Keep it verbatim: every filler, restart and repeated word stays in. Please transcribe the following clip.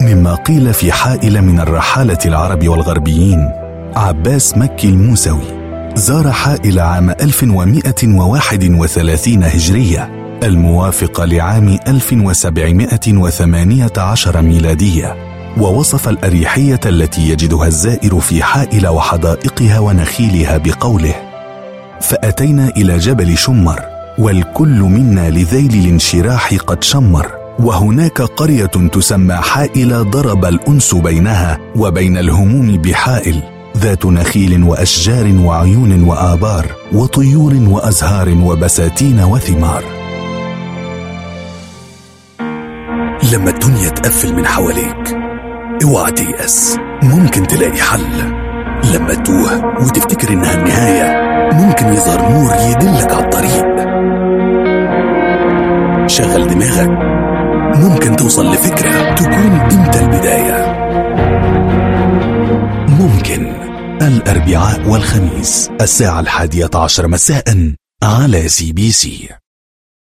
مما قيل في حائل من الرحالة العرب والغربيين عباس مكي الموسوي زار حائل عام ألف ومئة وواحد وثلاثين هجرية الموافق لعام ألف وسبعمئة وثمانية عشر ميلادية، ووصف الأريحية التي يجدها الزائر في حائل وحدائقها ونخيلها بقوله: فأتينا إلى جبل شمر والكل منا لذيل الانشراح قد شمر، وهناك قرية تسمى حائل ضرب الأنس بينها وبين الهموم بحائل، ذات نخيل وأشجار وعيون وآبار وطيور وأزهار وبساتين وثمار. لما الدنيا تقفل من حواليك اوعى تيأس، ممكن تلاقي حل. لما تتوه وتفتكر انها النهاية ممكن يظهر نور يدلك على الطريق. شغل دماغك، ممكن توصل لفكرة تكون انت البداية. ممكن. الأربعاء والخميس الساعة الحادية عشر مساء على سي بي سي.